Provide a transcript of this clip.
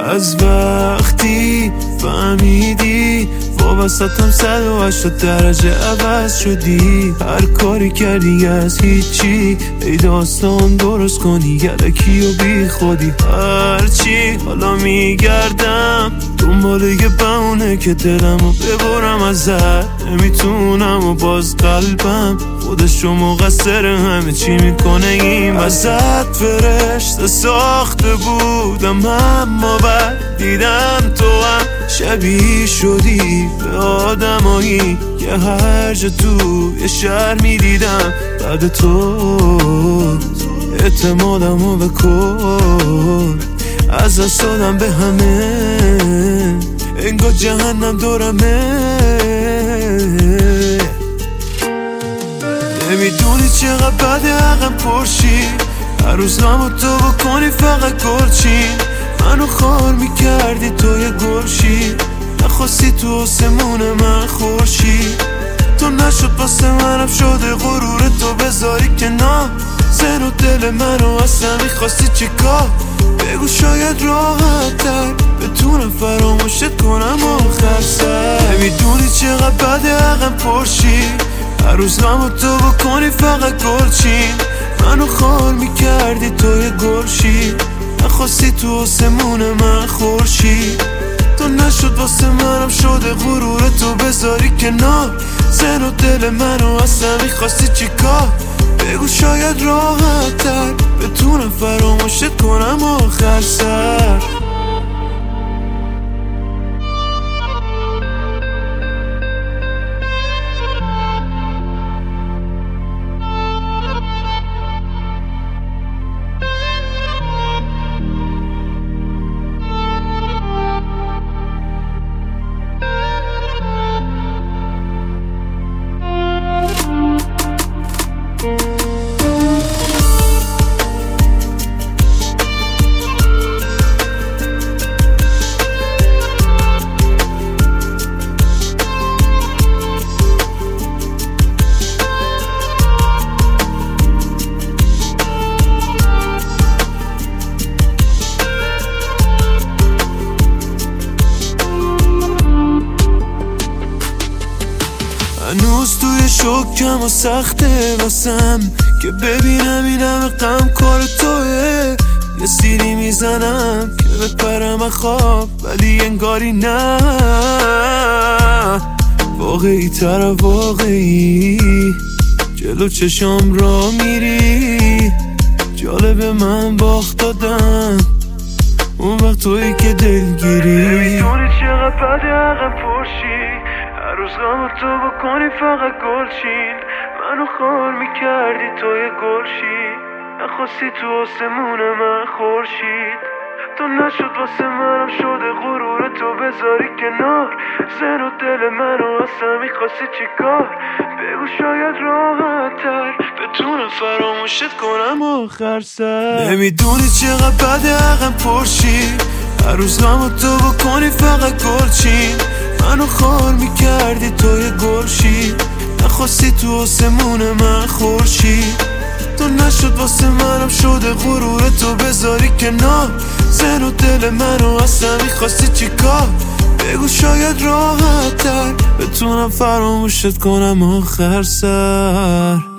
از وقتی فهمیدی وابستم 180 درجه عوض شدی. هر کاری کردی از هیچی ای داستان درست کنی یلکی و بی خودی. هرچی حالا میگردم دنبال یه بهونه که دلمو ببرم ازت. نمیتونم و باز قلبم خودشو مقصر همه چی میکنه این ازت. فرشته ساخته بودم اما بعد دیدم تو هم شبیه شدی به آدمایی که هر جا تو یه شهر میدیدم. بعد تو اعتمادمو بکن از دست دادم به همه انگار جهنم دورمه. نمیدونی چقدر بده عقم پرشی هر روز غمو تو بکنی فقط گلچین. منو خار میکردی تو یه گلشی نخواستی تو آسمون من خورشی. تو نشد واسه منم شده غرور تو بذاری کنار. زن و دل منو اصلا میخواستی چه کار؟ بگو شاید راحت تر بتونم فراموشت کنم آخر سر. نمیدونی چقدر بده عقم پرشی هر روز غمو تو بکنی فقط گلچین. منو خار میکردی تو یه گلشی نخواستی تو آسمون من خورشی. تو نشد واسه منم شده غرور تو بذاری کنار. زن و دل منو اصلا میخواستی چی کار؟ بگو شاید راحت تر بتونم فراموشت کنم آخر سر. هنوز توی شکم و سخته واسم که ببینم این همه غم کار توه. یه سیری میزنم که بپرم از خواب ولی انگاری نه. واقعی تر واقعی جلو چشام را میری. جالب من باخت دادم اون وقت تویی که دلگیری. نمیدونی چقدر بده عقم پرشی هر روز غمو تو بکنی فقط گلچین. منو خار میکردی تو یه گلشی نخواستی تو آسمون من خورشید. تو نشد واسه منم شده غرور تو بذاری کنار. زن و دل منو اصلا میخواستی چی کار؟ بگو شاید راحت تر بتونم فراموشت کنم آخر سر. نمیدونی چقدر بده عقم پرشی هر روز غمو تو بکنی فقط گلچین. منو خار میکردی تو یه گلشی نخواستی تو آسمون من خورشی. تو نشد واسه منم شده غرور تو بذاری کنار. زن و دل منو اصلا میخواستی چی کار؟ بگو شاید راحت تر بتونم فراموشت کنم آخر سر.